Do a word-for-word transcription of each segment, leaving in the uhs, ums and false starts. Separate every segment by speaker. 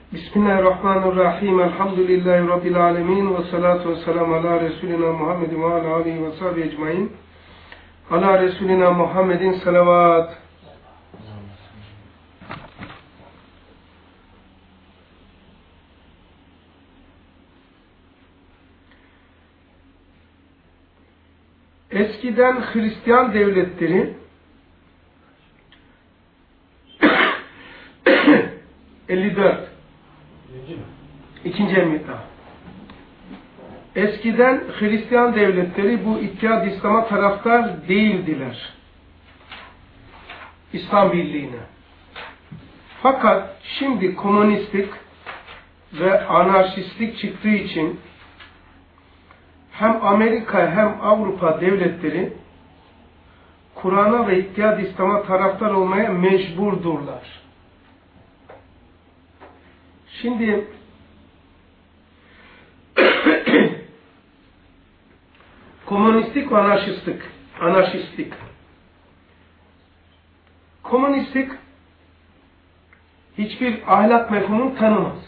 Speaker 1: Bismillahirrahmanirrahim. Elhamdülillahi Rabbil alemin. Ve salatu ve selamu ala Resulina Muhammedin ve ala aleyhi ve sahibi ecmain. Ala Resulina Muhammedin salavat. Eskiden Hristiyan devletleri elli dört İkinci emniyet daha. Eskiden Hristiyan devletleri bu İttihad-ı İslam'a taraftar değildiler. İslam Birliği'ne. Fakat şimdi komünistlik ve anarşistlik çıktığı için hem Amerika hem Avrupa devletleri Kur'an'a ve İttihad-ı İslam'a taraftar olmaya mecburdurlar. Şimdi komünistlik ve anarşistlik. Anarşistlik. Komünistlik hiçbir ahlak mefhumunu tanımaz.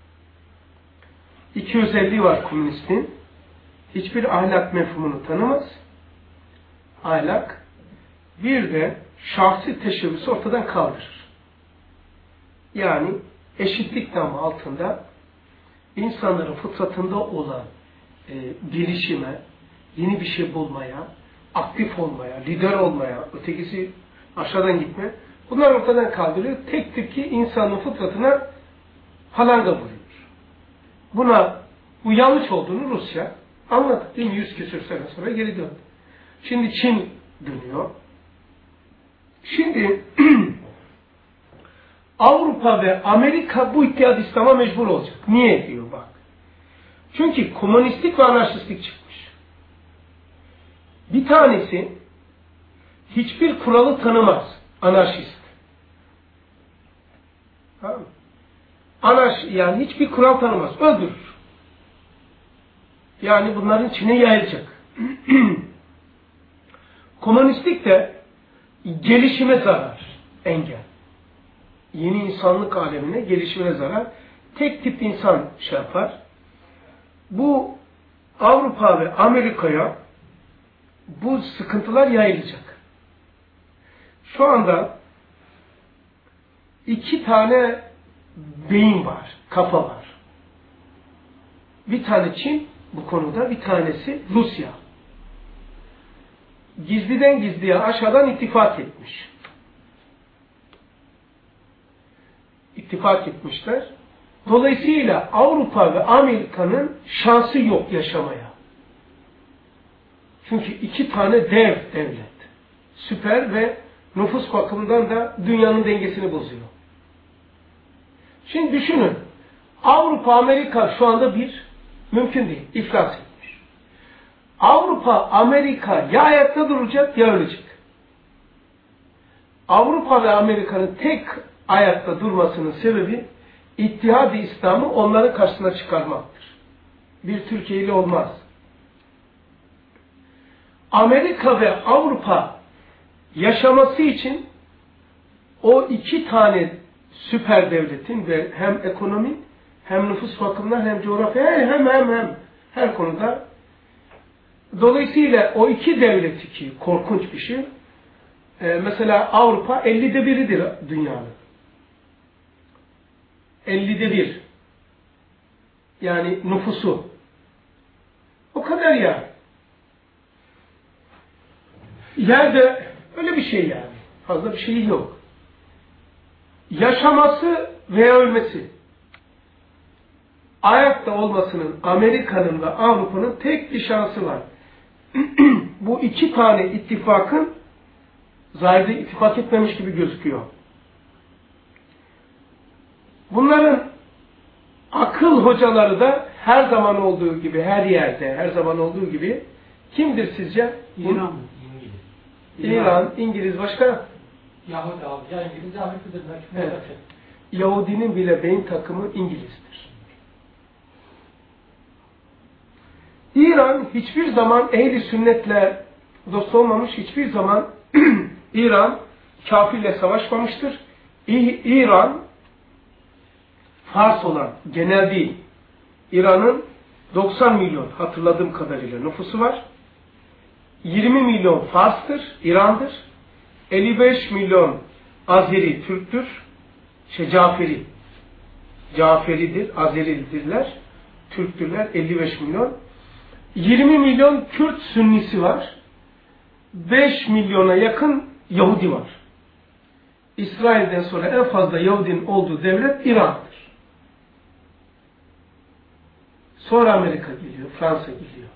Speaker 1: İki özelliği var komünistin. Hiçbir ahlak mefhumunu tanımaz. Ahlak. Bir de şahsi teşebbüsü ortadan kaldırır. Yani eşitlik namı altında insanların fıtratında olan e, gelişime, yeni bir şey bulmaya, aktif olmaya, lider olmaya, ötekisi aşağıdan gitme, bunlar ortadan kaldırıyor. Tek tip ki insanın fıtratına halanga vuruyor. Buna bu yanlış olduğunu Rusya anladı. bin yüz küsür sene sonra geri döndü. Şimdi Çin dönüyor. Şimdi Avrupa ve Amerika bu İttihad-ı İslam'a mecbur olacak. Niye diyor bak. Çünkü komünistlik ve anarşistlik çıkmış. Bir tanesi hiçbir kuralı tanımaz. Anarşist. Tamam mı? Anarş, yani hiçbir kural tanımaz. Öldürür. Yani bunların içine yayılacak. Komünistlik de gelişime zarar, engel. Yeni insanlık alemine, gelişimine zarar. Tek tip insan şey yapar. Bu Avrupa ve Amerika'ya bu sıkıntılar yayılacak. Şu anda iki tane beyin var, kafa var. Bir tane Çin bu konuda, bir tanesi Rusya. Gizliden gizliye aşağıdan ittifak etmiş. İttifak etmişler. Dolayısıyla Avrupa ve Amerika'nın şansı yok yaşamaya. Çünkü iki tane dev devlet. Süper ve nüfus bakımından da dünyanın dengesini bozuyor. Şimdi düşünün. Avrupa, Amerika şu anda bir mümkün değil. İflas etmiş. Avrupa, Amerika ya ayakta duracak ya ölecek. Avrupa ve Amerika'nın tek ayakta durmasının sebebi İttihad-ı İslam'ı onların karşısına çıkarmaktır. Bir Türkiye ile olmaz. Amerika ve Avrupa yaşaması için o iki tane süper devletin ve hem ekonomi hem nüfus bakımından hem coğrafya hem hem hem her konuda dolayısıyla o iki devleti ki korkunç bir şey ee, mesela Avrupa ellide biridir dünyanın. ellide bir. Yani nüfusu. O kadar ya. Yerde öyle bir şey yani. Fazla bir şey yok. Yaşaması veya ölmesi. Ayakta olmasının Amerika'nın ve Avrupa'nın tek bir şansı var. Bu iki tane ittifakın zahirde ittifak etmemiş gibi gözüküyor. Bunların akıl hocaları da her zaman olduğu gibi, her yerde, her zaman olduğu gibi kimdir sizce?
Speaker 2: İran.
Speaker 1: İngiliz. İran, İngiliz, başka?
Speaker 2: Yahudi abi. Ya İngiliz Amerika'dır.
Speaker 1: Evet. Yahudinin bile beyin takımı İngiliz'dir. İran hiçbir zaman ehli sünnetle dost olmamış, hiçbir zaman İran kafirle savaşmamıştır. İran Fars olan, genel değil. İran'ın doksan milyon hatırladığım kadarıyla nüfusu var. yirmi milyon Fars'tır, İran'dır. elli beş milyon Azeri, Türk'tür. Şey, Caferi. Caferidir, Azeridirler. Türktürler, elli beş milyon. yirmi milyon Kürt Sünnisi var. beş milyona yakın Yahudi var. İsrail'den sonra en fazla Yahudinin olduğu devlet İran'dır. Sonra Amerika geliyor, Fransa geliyor.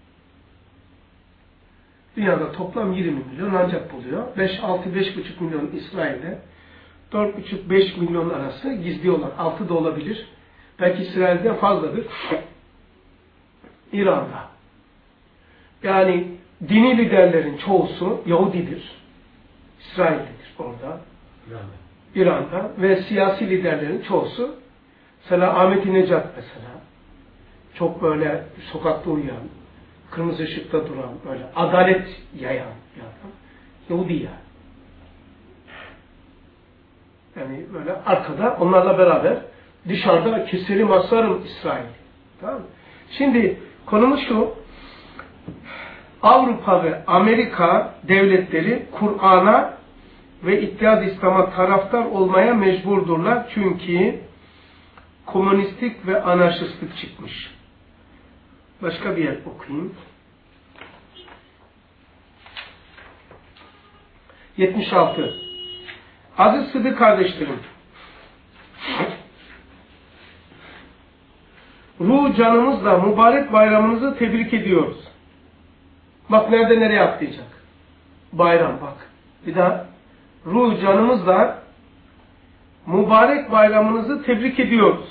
Speaker 1: Dünyada toplam yirmi milyon ancak buluyor. beş altı beş buçuk milyon İsrail'de, dört buçuk beş milyon arası gizli olan, altı da olabilir. Belki İsrail'den fazladır. İran'da. Yani dini liderlerin çoğusu Yahudidir. İsrail'dedir orada. İran'da. İran'da. Ve siyasi liderlerin çoğusu, mesela Ahmet-i-Necat mesela, çok böyle sokakta uyuyan, kırmızı ışıkta duran, böyle adalet yayan bir adam. Yahudi yani. Yani böyle arkada onlarla beraber dışarıda keserim asarım İsrail. Tamam mı? Şimdi konumuz şu. Avrupa ve Amerika devletleri Kur'an'a ve İttihad İslam'a taraftar olmaya mecburdurlar. Çünkü komünistlik ve anarşistlik çıkmış. Başka bir yer okuyayım. yetmiş altı. Aziz Sıdık kardeşlerim, ruh canımızla mübarek bayramınızı tebrik ediyoruz. Bak nerede nereye atlayacak. Bayram bak. Bir daha. Ruh canımızla mübarek bayramınızı tebrik ediyoruz.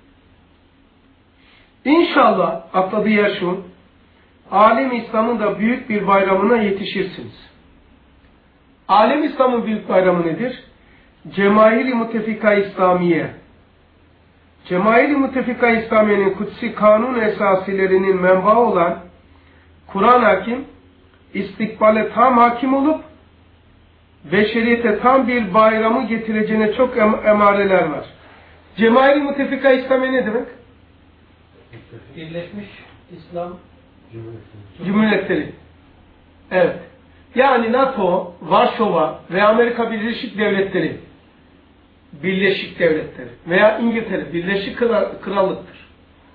Speaker 1: İnşallah atladığı yer şu. Alem İslam'ın da büyük bir bayramına yetişirsiniz. Alem İslam'ın büyük bayramı nedir? Cemail-i Müttefika İslamiye. Cemail-i Müttefika İslamiye'nin kutsi kanun esasilerinin menbaı olan Kur'an hakim, istikbale tam hakim olup beşeriyete tam bir bayramı getireceğine çok em emareler var. Cemail-i Müttefika İslamiye ne demek?
Speaker 2: Birleşmiş İslam
Speaker 1: Cumhuriyetleri. Evet. Yani NATO, Varşova ve Amerika Birleşik Devletleri, Birleşik Devletleri veya İngiltere, Birleşik Krallık'tır.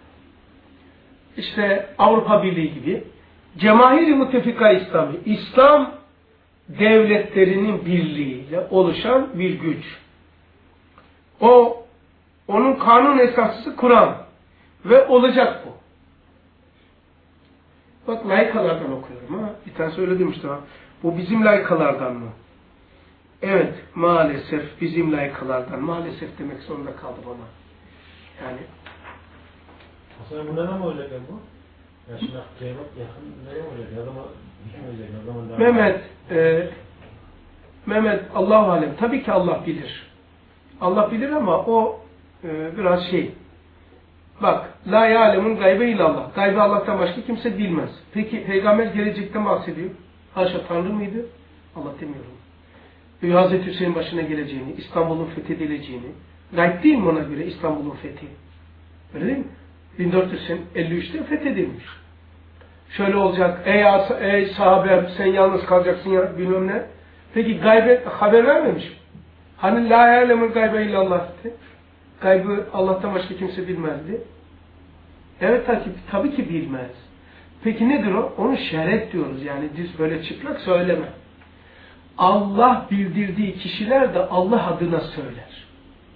Speaker 1: İşte Avrupa Birliği gibi. Cemahir-i Müttefika İslami, İslam devletlerinin birliğiyle oluşan bir güç. O, onun kanun esası Kur'an ve olacak bu. Bak layıkalardan okuyorum ha. Bir tane söyledim işte ha. Bu bizim layıkalardan mı? Evet, maalesef bizim layıkalardan. Maalesef demek zorunda kaldı bana. Yani.
Speaker 3: Aslında bunda ne mi olacak bu? Ya şimdi kıyamet yakın ne mi olacak? Ne zaman hüküm ne zaman daha...
Speaker 1: Mehmet, e, Mehmet Allah-u Alem. Tabii ki Allah bilir. Allah bilir ama o e, biraz şey. Bak, la ya'lemun gaybe illallah. Gaybe Allah'tan başka kimse bilmez. Peki peygamber gelecekten bahsediyor. Haşa Tanrı mıydı? Allah demiyorum. Ve Hazreti Hüseyin başına geleceğini, İstanbul'un fethedileceğini. Gayb değil mi ona göre İstanbul'un fethi? Öyle değil mi? bin dört yüz elli üçte fethedilmiş. Şöyle olacak, ey, ey sahabe sen yalnız kalacaksın ya bilmem ne. Peki gaybe haber vermemiş mi? Hani la ya'lemul gaybe illallah dedi. Gaybı Allah'tan başka kimse bilmezdi. Evet tabii, tabii ki bilmez. Peki nedir o? Onu şeref diyoruz. Yani düz böyle çıplak söyleme. Allah bildirdiği kişiler de Allah adına söyler.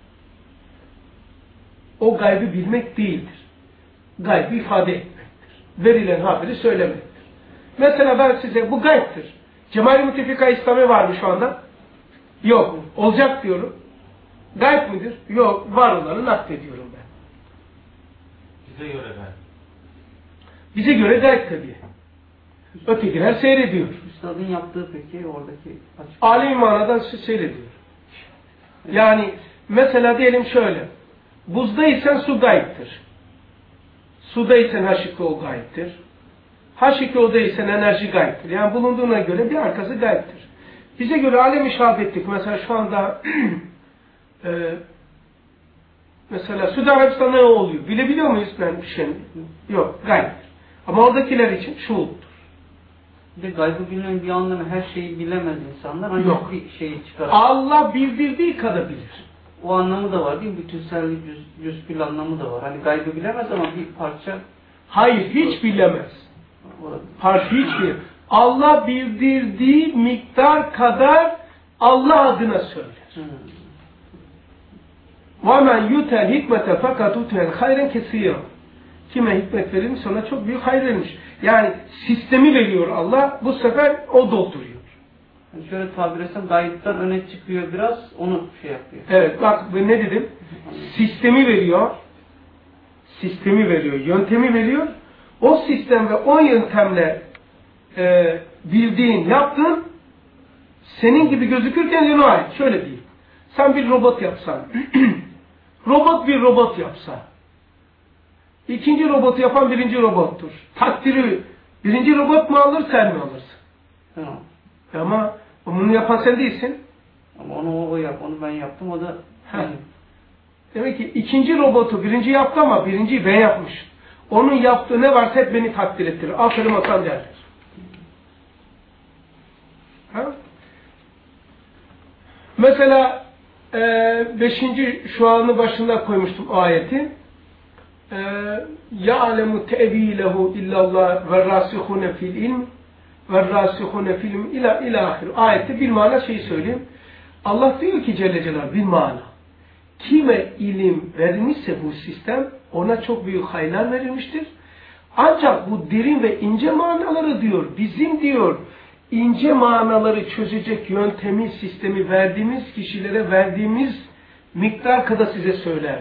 Speaker 1: O gaybı bilmek değildir. Gaybı ifade etmektir. Verilen haberi söylemektir. Mesela ben size bu gaybtir. Cemail-i Müttefika İslami var mı şu anda? Yok. Olacak diyorum. Gayb midir? Yok. Var olanı naklediyorum ben.
Speaker 3: Bize göre gayb.
Speaker 1: Bize göre gayb tabii. Ötekiler seyrediyor.
Speaker 4: Üstadın yaptığı peki oradaki açık...
Speaker 1: Âli manadan seyrediyor. Yani mesela diyelim şöyle. Buzdaysan su gayiptir. Sudaysan H iki O gayiptir. H iki O'daysan enerji gayiptir. Yani bulunduğuna göre bir arkası gayiptir. Bize göre alem-i şehadetlik. Mesela şu anda e, Mesela Suudi Arabistan'da ne oluyor? Bilebiliyor muyuz ben bir şey? Yok, gayb. Ama oradakiler için şuurdur.
Speaker 4: Bir de gaybı bilmeyen bir anlamı her şeyi bilemez insanlar. Ancak
Speaker 1: Yok.
Speaker 4: bir şeyi çıkar.
Speaker 1: Allah bildirdiği kadar bilir.
Speaker 4: O anlamı da var değil mi? Bütünsellik, yüz, yüzgül anlamı da var. Hani gaybı bilemez ama bir parça...
Speaker 1: Hayır, hiç bilemez. Parça hiç bilemez. Allah bildirdiği miktar kadar Allah adına söyler. وَمَنْ يُتَ الْحِكْمَةَ فَقَدْ اُتَيَنْ خَيْرًا كَثِيرًا. Kime hikmet verilmiş ona çok büyük hayır verilmiş. Yani sistemi veriyor Allah, bu sefer o dolduruyor.
Speaker 4: Yani şöyle tabir etsem, gayipten öne çıkıyor biraz, onu şey yapıyor.
Speaker 1: Evet, bak ne dedim? Sistemi veriyor, sistemi veriyor, yöntemi veriyor. O sistem ve o yöntemle e, bildiğin, yaptığın senin gibi gözükürken yana ait. Şöyle diyeyim. Sen bir robot yapsan, robot bir robot yapsa, ikinci robotu yapan birinci robottur. Takdiri birinci robot mu alır, sen mi alırsın?
Speaker 4: Tamam.
Speaker 1: Ama bunu yapan sen değilsin.
Speaker 4: Ama onu o, o yap, onu ben yaptım, o da... Yani.
Speaker 1: Demek ki ikinci robotu birinci yaptı ama birinciyi ben yapmış. Onun yaptığı ne varsa hep beni takdir ettirir. Aferin Hasan derler. Ha? Mesela e, beşinci şu anı başında koymuştum ayeti. يَعْلَمُ تَعْوِيلَهُ اِلَّا اللّٰهِ وَالرَّاسِخُونَ فِي الْاِلْمِ وَالرَّاسِخُونَ فِي الْاِلْمِ اِلَى اِلَى ahir. Ayette bir mana şeyi söyleyeyim. Allah diyor ki Celle Celaluhu bir mana. Kime ilim verilmişse bu sistem ona çok büyük hayırlar verilmiştir. Ancak bu derin ve ince manaları diyor, bizim diyor, ince manaları çözecek yöntemi, sistemi verdiğimiz kişilere verdiğimiz miktar kadar size söyler.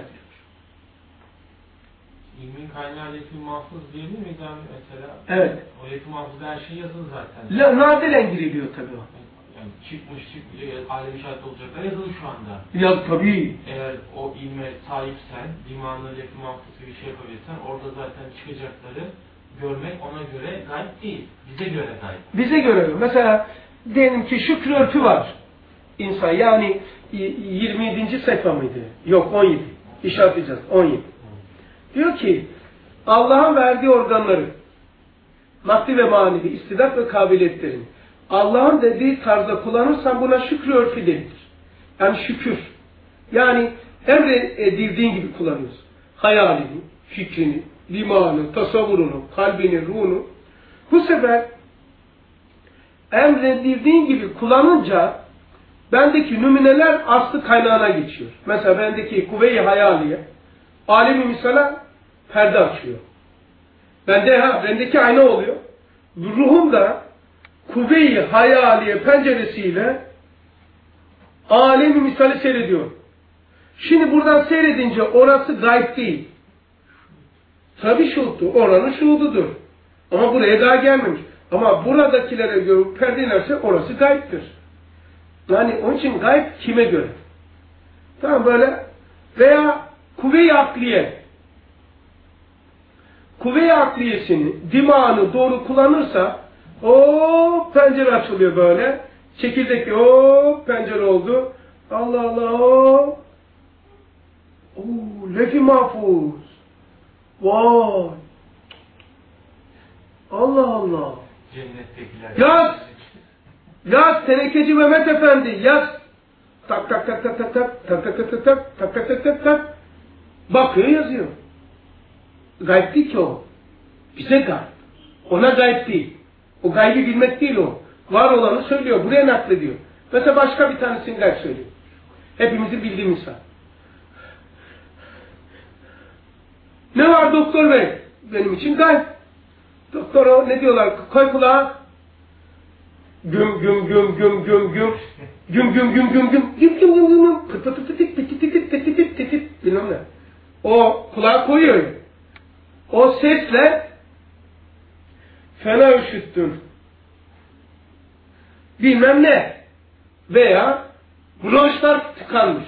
Speaker 3: İlmin kaynağı lef-i mahfuz değil mi yani mesela?
Speaker 1: Evet.
Speaker 3: O lef-i mahfuzda her şey yazılı zaten.
Speaker 1: La, nadiren giriliyor tabii o.
Speaker 3: Yani çıkmış, çıkmış, alem şahit olacaklar yazılı şu anda.
Speaker 1: Ya tabii.
Speaker 3: Eğer o ilme sahipsen, limanlı lef-i mahfuz gibi bir şey yapabilirsen, orada zaten çıkacakları görmek ona göre gayb değil. Bize göre gayb.
Speaker 1: Bize göre. Mesela diyelim ki şükür örfü var. İnsan yani yirmi yedinci sayfa mıydı? Yok on yedi. İşaretleyeceğiz. on yedi. Diyor ki Allah'ın verdiği organları maddi ve manevi istidat ve kabiliyetlerini Allah'ın dediği tarzda kullanırsan buna şükür örfü denilir. Yani şükür. Yani emredildiğin gibi kullanıyorsun. Hayalini, fikrini, limanı, tasavvurunu, kalbini, ruhunu. Bu sefer emredildiğin gibi kullanınca bendeki nümuneler aslı kaynağına geçiyor. Mesela bendeki kuvve-i hayaliye alemi misala perde açıyor. Bende ha, bendeki ayna oluyor. Ruhum da kuvve-i hayaliye penceresiyle alemi misali seyrediyor. Şimdi buradan seyredince orası gayb değil. Tabii şuhuttur. Oranın şuhududur. Ama buraya daha gelmemiş. Ama buradakilere göre perde inerse orası gaybdir. Yani onun için gayb kime göre? Tamam böyle. Veya kuvve-i akliye. Kuvve-i akliyesini, dimağını doğru kullanırsa o pencere açılıyor böyle. Çekirdek o pencere oldu. Allah Allah o. Oo, lef-i mahfuz. Vay. Allah Allah.
Speaker 3: Cennettekiler.
Speaker 1: Yaz. Yaz Tenekeci Mehmet Efendi yaz. Tak tak tak tak tak tak tak tak tak tak tak tak tak tak tak tak. Bakıyor yazıyor. Gayb değil ki o. Bize gayb. Ona gayb değil. O gaybi bilmek değil o. Var olanı söylüyor. Buraya naklediyor. Mesela başka bir tanesini gayb söylüyor. Hepimizin bildiği misal. Ne var doktor bey? Benim için gayb. Doktora ne diyorlar? Koy kulağa. Güm güm güm güm güm güm. Güm güm güm güm güm. Güm güm güm güm. Pıt pıt pıt pıt pıt pıt pıt pıt pıt pıt. Bilmem ne. O kulağa koyuyor. O sesle fena üşüttün. Bilmem ne. Veya bronşlar tıkanmış.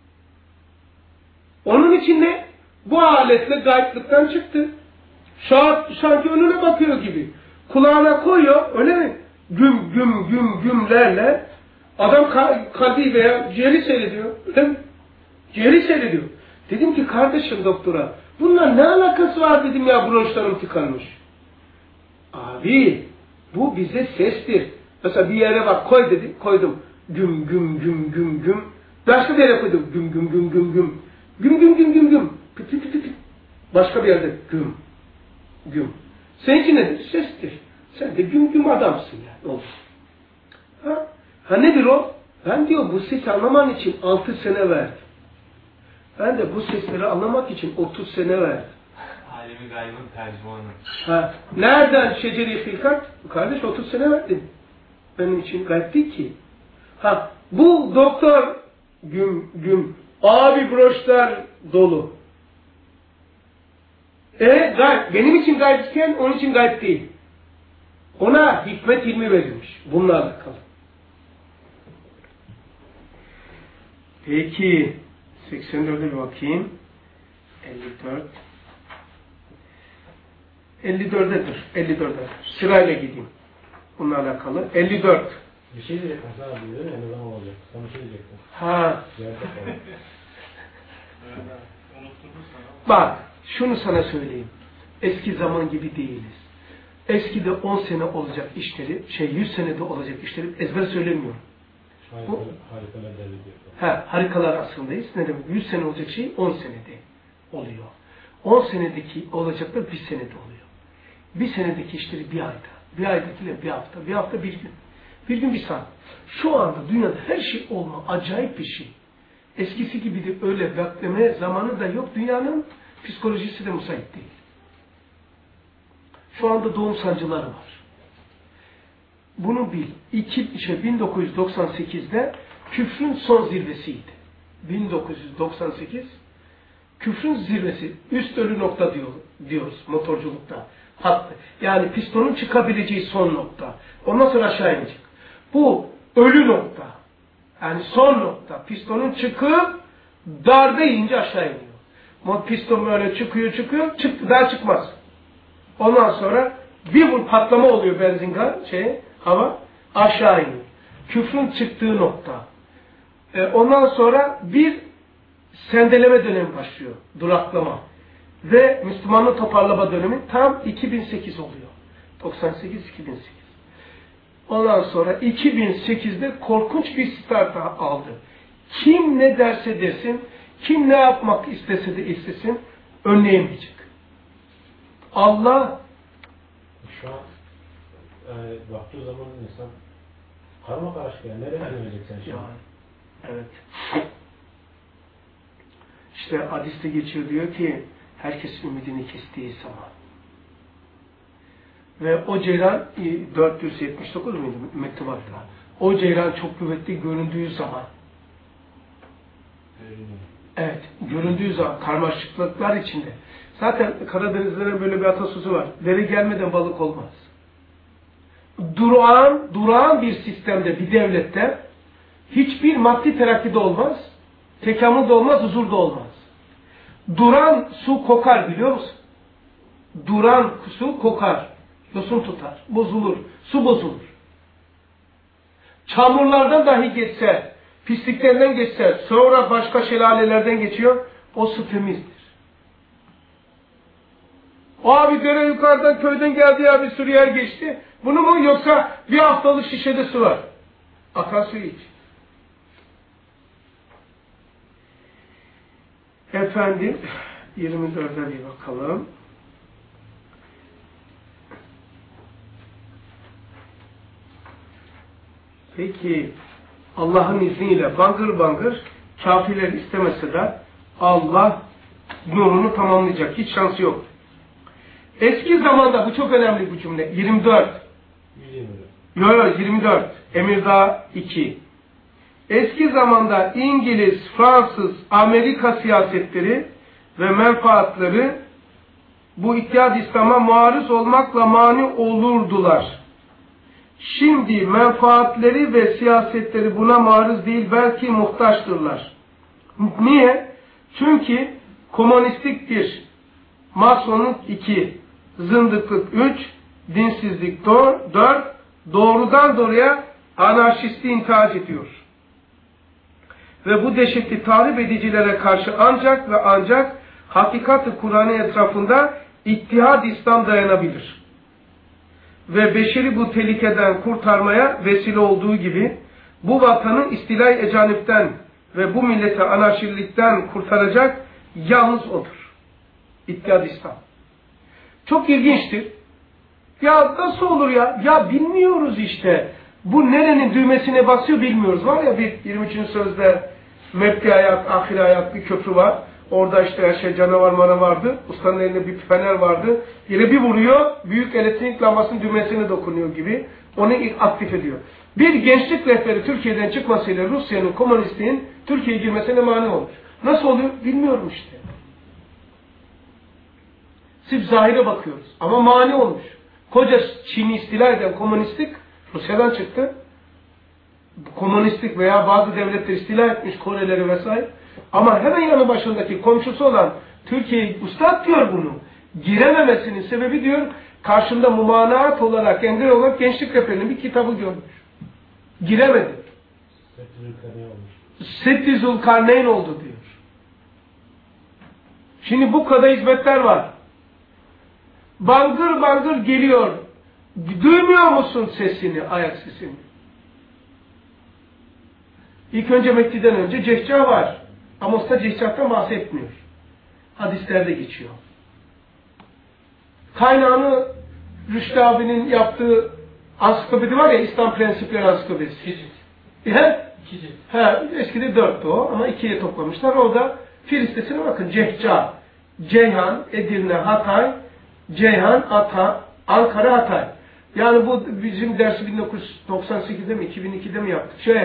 Speaker 1: Onun için ne? Bu aletle gayiplikten çıktı. Sanki önüne bakıyor gibi. Kulağına koyuyor, öyle mi? Güm güm güm gümlerle adam kalbi veya ciğeri seyrediyor. Öyle mi? Ciğeri seyrediyor. Dedim ki kardeşim doktora, bunlar ne alakası var dedim ya, bronşlarım tıkanmış. Abi bu bize sestir. Mesela bir yere bak koy dedi, koydum. Güm güm güm güm güm. Başka bir yere koydum. Güm güm güm güm güm. Güm güm güm güm güm. Pıt pıt pıt pıt. Başka bir yerde güm güm. Seninki nedir? Sestir. Sen de güm güm adamsın yani. Olsun. Ha? Ha nedir o? Ben diyor bu sesi anlaman için altı sene verdim. Ben de bu sesleri anlamak için otuz sene verdim.
Speaker 3: Alemi gaybın tercümanı.
Speaker 1: Ha, nereden şeceri filkat? Kardeş otuz sene verdim. Benim için gayb değil ki. Ha, bu doktor güm güm. Abi broşlar dolu. E gayb. Benim için gaybken onun için gayb değil. Ona hikmet ilmi verilmiş. Bununla alakalı. Peki. seksen dörde bir bakayım. elli dört. elli dördedir. elli dörde. Sırayla gideyim. Bununla alakalı. elli dört.
Speaker 2: Bir şey diyecek Hasan abi diyor ya, ne zaman olacak? Sana bir şey diyecektim.
Speaker 1: Ha. Bak, şunu sana söyleyeyim. Eski zaman gibi değiliz. Eskide on sene olacak işleri, şey yüz senede olacak işleri ezber söylemiyorum.
Speaker 2: Harikalar, harikalar derdi diyor.
Speaker 1: Ha, harikalar aslındayız. Ne demek? yüz sene olacak şey on senede oluyor. on senedeki olacaklar bir senede oluyor. Bir senedeki işleri bir ayda. Bir aydakiler bir hafta. Bir hafta bir gün. Bir gün bir saat. Şu anda dünyada her şey olma acayip bir şey. Eskisi gibi de öyle bekleme zamanı da yok. Dünyanın psikolojisi de müsait değil. Şu anda doğum sancıları var. Bunu bil. İki, şey, bin dokuz yüz doksan sekizde küfrün son zirvesiydi. bin dokuz yüz doksan sekiz küfrün zirvesi. Üst ölü nokta diyor, diyoruz motorculukta. Hattı. Yani pistonun çıkabileceği son nokta. Ondan sonra aşağı inecek. Bu ölü nokta. Yani son nokta. Pistonun çıkıp darbe yiyince aşağı iniyor. Piston böyle çıkıyor çıkıyor. Çıktı daha çıkmaz. Ondan sonra bir vur patlama oluyor benzin gaz, şey, hava aşağı iniyor. Küfrün çıktığı nokta. E, ondan sonra bir sendeleme dönemi başlıyor. Duraklama. Ve Müslümanlığı toparlama dönemi tam iki bin sekiz oluyor. doksan sekiz iki bin sekiz. Ondan sonra iki bin sekizde korkunç bir start aldı. Kim ne derse desin, kim ne yapmak istese de istesin, önleyemeyecek. Allah
Speaker 2: Şu an yani baktığı zaman insan karma karışık yani. Nereye dönecek sen şimdi?
Speaker 1: Yani, evet. İşte hadiste geçiyor diyor ki herkes ümidini kestiği zaman. Ve o ceylan dört yüz yetmiş dokuz muydu mektubatta? O ceylan çok kuvvetli göründüğü zaman. Evet, göründüğü zaman karmaşıklıklar içinde. Zaten Karadenizlerin böyle bir atasözü var. Dere gelmeden balık olmaz. Durağan, durağan bir sistemde, bir devlette hiçbir maddi terakkide olmaz, tekamül de olmaz, huzur da olmaz. Duran su kokar biliyor musun? Duran su kokar, yosun tutar, bozulur, su bozulur. Çamurlardan dahi geçse, pisliklerden geçse, sonra başka şelalelerden geçiyor, o su temizdir. O abi dere yukarıdan köyden geldi ya bir sürü yer geçti. Bunu mu yoksa bir haftalık şişede su var. Akan suyu iç. Efendim yirmi dörde bir bakalım. Peki Allah'ın izniyle bangır bangır kafirler istemese de Allah nurunu tamamlayacak. Hiç şansı yok. Eski zamanda bu çok önemli bu cümle. yirmi dört. Yok yok yirmi dört. Emirdağ iki. Eski zamanda İngiliz, Fransız, Amerika siyasetleri ve menfaatleri bu İttihad İslam'a maruz olmakla mani olurdular. Şimdi menfaatleri ve siyasetleri buna maruz değil belki muhtaçtırlar. Niye? Çünkü komünistlik bir, masonluk iki, zındıklık üç, dinsizlik dört, doğrudan doğruya anarşistliği intihac ediyor. ve bu dehşetli tahrip edicilere karşı ancak ve ancak hakikat-ı Kur'an'ı etrafında İttihad İslam dayanabilir. Ve beşeri bu tehlikeden kurtarmaya vesile olduğu gibi bu vatanı istilay ecanipten ve bu milleti anarşilikten kurtaracak yalnız odur. İttihad İslam. Çok ilginçtir. Ya nasıl olur ya? Ya bilmiyoruz işte. Bu nerenin düğmesine basıyor bilmiyoruz. Var ya bir yirmi üçüncü sözde mebdi hayat, ahir hayat bir köprü var. Orada işte her şey canavar mana vardı. Ustanın elinde bir fener vardı. Yine bir vuruyor, büyük elektrik lambasının düğmesine dokunuyor gibi. Onu aktif ediyor. Bir gençlik rehberi Türkiye'den çıkmasıyla Rusya'nın, komünistliğin Türkiye'ye girmesine mani olmuş. Nasıl oluyor? Bilmiyorum işte. Sırf zahire bakıyoruz. Ama mani olmuş. Koca Çin'i istila eden komünistlik Rusya'dan çıktı. Komünistlik veya bazı devletler istila etmiş Koreleri vesaire. Ama hemen yanı başındaki komşusu olan Türkiye Üstad diyor bunu. Girememesinin sebebi diyor karşında mumanaat olarak engel olarak gençlik rehberinin bir kitabı görmüş. Giremedi. Setti Zülkarneyn oldu diyor. Şimdi bu kadar hizmetler var. Bangır bangır geliyor. Duymuyor musun sesini, ayak sesini? İlk önce Mekke'den önce cehcah var. Amos'ta cehcahtan bahsetmiyor. Hadislerde geçiyor. Kaynağını Rüştü abinin yaptığı ansiklopedi var ya, İslam Prensipleri Ansiklopedisi. He? He, eskide dörttü o ama ikiye toplamışlar. Orada fil listesine bakın. Cehcah, Ceyhan, Edirne, Hatay, Ceyhan, Ata, Ankara, Hatay. Yani bu bizim dersi bin dokuz yüz doksan sekizde mi, iki bin ikide mi yaptık? Şey,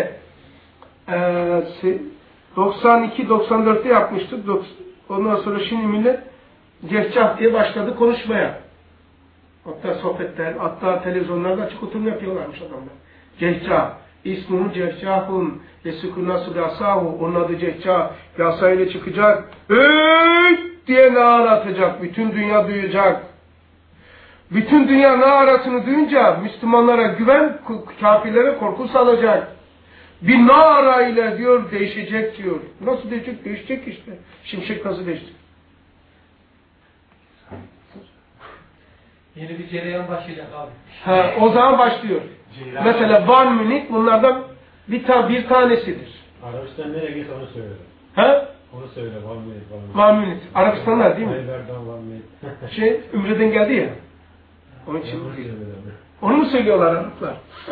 Speaker 1: e, doksan iki doksan dörtte yapmıştık. Ondan sonra şimdi millet Cehcah diye başladı konuşmaya. Hatta sohbetler, hatta televizyonlarda açık oturum yapıyorlarmış adamlar. Cehcah, İsmuhu Cehcahun, Esikunasu Yasahu, onun adı Cehcah, yasayla çıkacak, öy diye nâr atacak, bütün dünya duyacak. Bütün dünya nâratını duyunca Müslümanlara güven, kafirlere korku salacak. Bir nara ile diyor değişecek diyor. Nasıl değişecek? Değişecek işte. Şimşek nasıl değişti?
Speaker 5: Yeni bir cereyan başlayacak abi.
Speaker 1: Ha, o zaman başlıyor. Ceylan. Mesela Van Münih bunlardan bir, ta bir tanesidir.
Speaker 2: Arabistan nereye git onu söyle.
Speaker 1: Ha?
Speaker 2: Onu söyle Van Münih.
Speaker 1: Van Münih. Arabistanlar değil mi?
Speaker 2: Ayber'den Van Münih.
Speaker 1: Şey, Ümre'den geldi ya. Onun için onu mu söylüyorlar Araplar?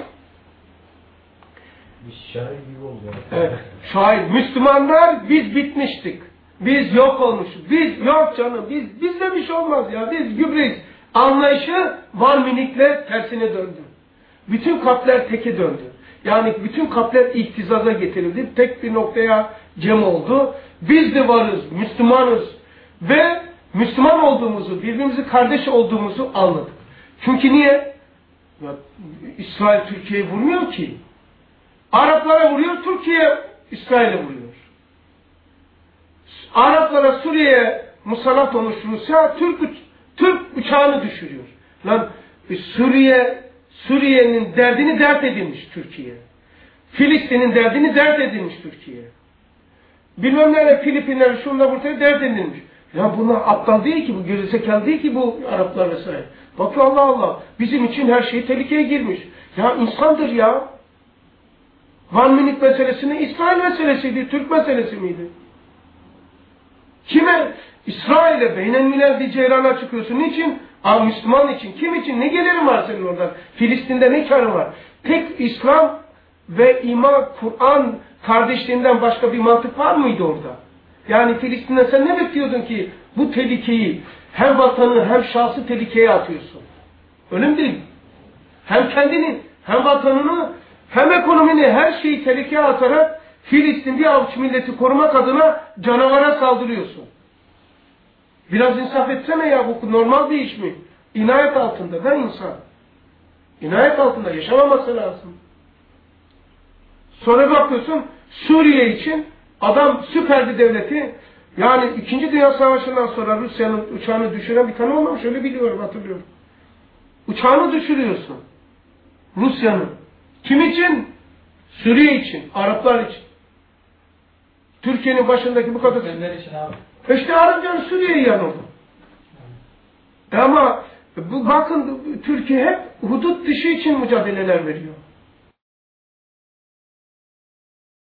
Speaker 2: Bir şair gibi oldu ya.
Speaker 1: Evet. Şair. Müslümanlar biz bitmiştik. Biz yok olmuşuz. Biz yok canım. Biz bizde bir şey olmaz ya. Biz gübreyiz. Anlayışı Van Münih'le tersine döndü. Bütün kalpler teke döndü. Yani bütün kalpler ihtizaza getirildi. Tek bir noktaya cem oldu. Biz de varız. Müslümanız. Ve Müslüman olduğumuzu, birbirimizi kardeş olduğumuzu anladık. Çünkü niye? Ya, İsrail Türkiye'yi vurmuyor ki. Araplara vuruyor, Türkiye İsrail'e vuruyor. Araplara Suriye'ye musallat olmuş Rusya, Türk, Türk uçağını düşürüyor. Lan Suriye, Suriye'nin derdini dert edilmiş Türkiye. Filistin'in derdini dert edilmiş Türkiye. Bilmem nerede Filipinler, şunda burada dert edilmiş. Ya bunlar aptal değil ki, bu gerizekalı değil ki bu Araplar vesaire. Bakıyor Allah Allah, bizim için her şey tehlikeye girmiş. Ya insandır ya. Van Münih meselesini İsrail meselesiydi, Türk meselesi miydi? Kime? İsrail'e beynelmilel bir ceyrana çıkıyorsun. Niçin? Aa, Müslüman için. Kim için? Ne gelirin var senin oradan? Filistin'de ne karı var? Tek İslam ve iman, Kur'an kardeşliğinden başka bir mantık var mıydı orada? Yani Filistin'den sen ne bekliyordun ki bu tehlikeyi hem vatanı hem şahsı tehlikeye atıyorsun? Öyle mi değil? Hem kendini hem vatanını hem ekonomini her şeyi tehlikeye atarak Filistin bir avuç milleti korumak adına canavara saldırıyorsun. Biraz insaf etsene ya, bu normal bir iş mi? İnayet altında da insan. İnayet altında yaşamaması lazım. Sonra bakıyorsun Suriye için adam süper bir devleti, yani İkinci Dünya Savaşı'ndan sonra Rusya'nın uçağını düşüren bir tane olmamış, öyle biliyorum, hatırlıyorum. Uçağını düşürüyorsun. Rusya'nın. Kim için? Suriye için, Araplar için. Türkiye'nin başındaki bu kadar...
Speaker 5: Türkmenler için abi.
Speaker 1: İşte Arapcan Suriye'yi yanıldı. Ama bu bakın Türkiye hep hudut dışı için mücadeleler veriyor.